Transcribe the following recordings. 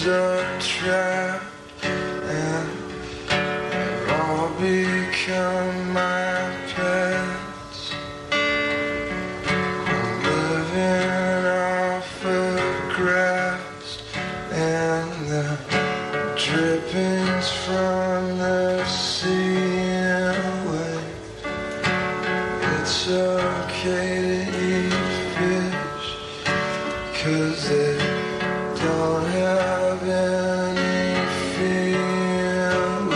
animals are trapped and they've all become my pets. I'm living off of grass and the drippings from the sea away. It's okay to eat fish 'cause they don't have any feelings.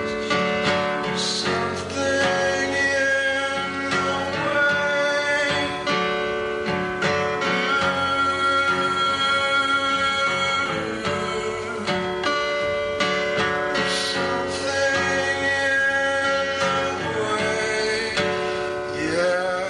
Something in the way. Something in the way. Yeah.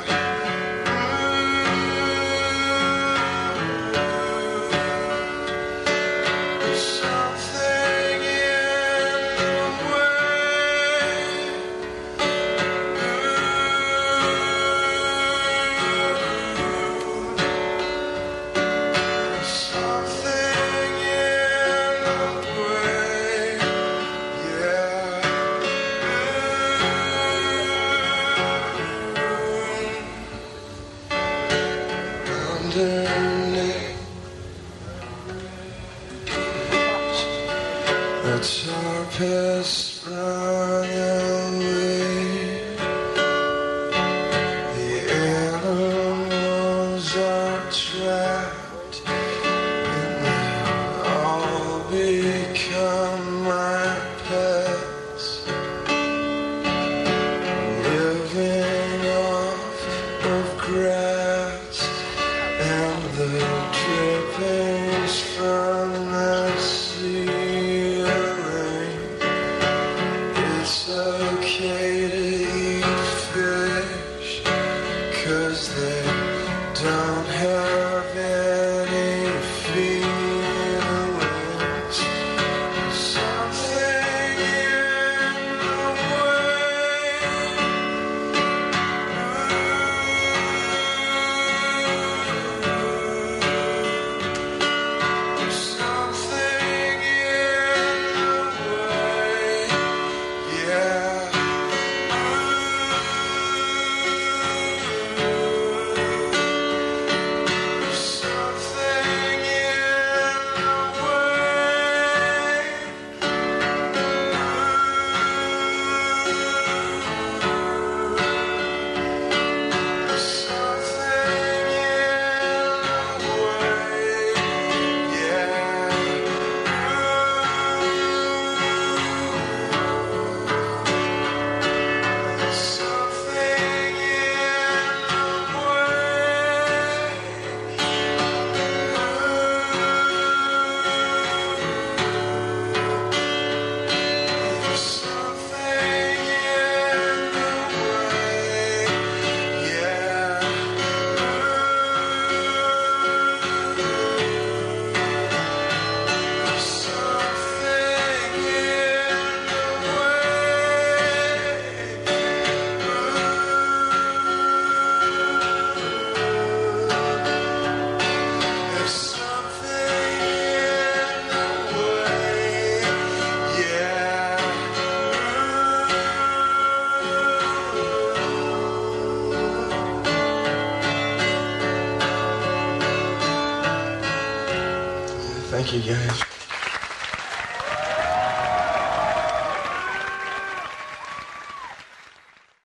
Something in the way. Something in the way. Yeah. Underneath the tarpest run away. The animals are trapped and they all become my pets. Living off of grass and the drippings from the sea rain. It's okay to eat fish 'cause they don't have any feelings. Something in the way. Something in the way. Yeah. Something in the way. Something in the way. Yeah. Something in the way. Something in the way. Yeah. Something in the way. There's something in the way. Yeah. Thank you, guys.